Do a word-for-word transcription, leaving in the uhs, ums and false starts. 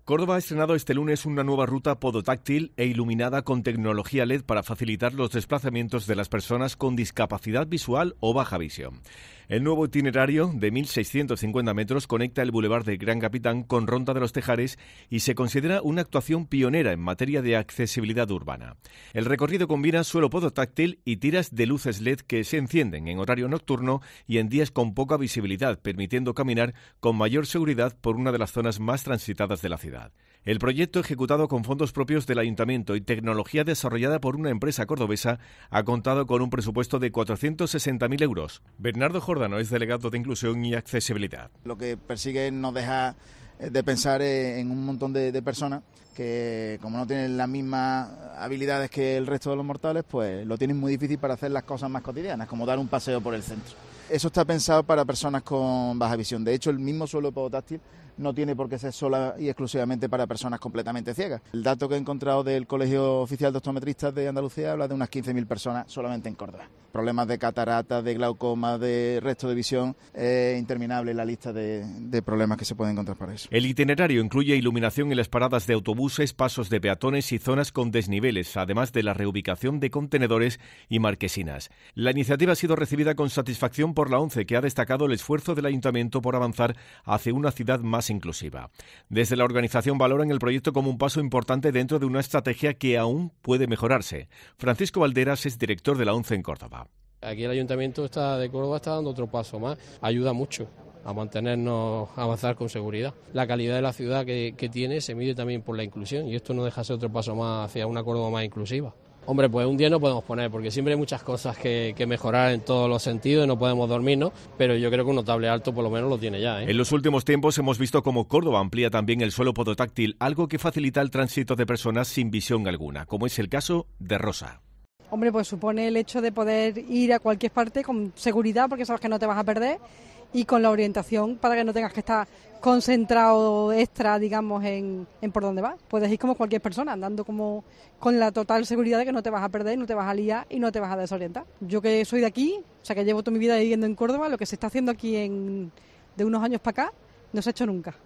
Córdoba ha estrenado este lunes una nueva ruta podotáctil e iluminada con tecnología L E D para facilitar los desplazamientos de las personas con discapacidad visual o baja visión. El nuevo itinerario de mil seiscientos cincuenta metros conecta el Boulevard de Gran Capitán con Ronda de los Tejares y se considera una actuación pionera en materia de accesibilidad urbana. El recorrido combina suelo podotáctil y tiras de luces L E D que se encienden en horario nocturno y en días con poca visibilidad, permitiendo caminar con mayor seguridad por una de las zonas más transitadas de la ciudad. El proyecto, ejecutado con fondos propios del Ayuntamiento y tecnología desarrollada por una empresa cordobesa, ha contado con un presupuesto de cuatrocientos sesenta mil euros. Bernardo Jordano es delegado de Inclusión y Accesibilidad. Lo que persigue es no dejar de pensar en un montón de, de personas que, como no tienen las mismas habilidades que el resto de los mortales, pues lo tienen muy difícil para hacer las cosas más cotidianas, como dar un paseo por el centro. Eso está pensado para personas con baja visión. De hecho, el mismo suelo podotáctil no tiene por qué ser sola y exclusivamente para personas completamente ciegas. El dato que he encontrado del Colegio Oficial de Optometristas de Andalucía habla de unas quince mil personas solamente en Córdoba. Problemas de cataratas, de glaucoma, de resto de visión, es eh, interminable la lista de, de problemas que se pueden encontrar para eso. El itinerario incluye iluminación en las paradas de autobuses, pasos de peatones y zonas con desniveles, además de la reubicación de contenedores y marquesinas. La iniciativa ha sido recibida con satisfacción por la ONCE, que ha destacado el esfuerzo del Ayuntamiento por avanzar hacia una ciudad más inclusiva. Desde la organización valoran el proyecto como un paso importante dentro de una estrategia que aún puede mejorarse. Francisco Valderas es director de la ONCE en Córdoba. Aquí el Ayuntamiento está de Córdoba está dando otro paso más, ayuda mucho a mantenernos, a avanzar con seguridad. La calidad de la ciudad que, que tiene se mide también por la inclusión y esto no deja de ser otro paso más hacia una Córdoba más inclusiva. Hombre, pues un día no podemos poner, porque siempre hay muchas cosas que, que mejorar en todos los sentidos y no podemos dormirnos, pero yo creo que un notable alto por lo menos lo tiene ya, ¿eh? En los últimos tiempos hemos visto cómo Córdoba amplía también el suelo podotáctil, algo que facilita el tránsito de personas sin visión alguna, como es el caso de Rosa. Hombre, pues supone el hecho de poder ir a cualquier parte con seguridad, porque sabes que no te vas a perder, y con la orientación para que no tengas que estar concentrado extra, digamos, en, en por dónde vas. Puedes ir como cualquier persona, andando como con la total seguridad de que no te vas a perder, no te vas a liar y no te vas a desorientar. Yo que soy de aquí, o sea que llevo toda mi vida viviendo en Córdoba, lo que se está haciendo aquí en, de unos años para acá, no se ha hecho nunca.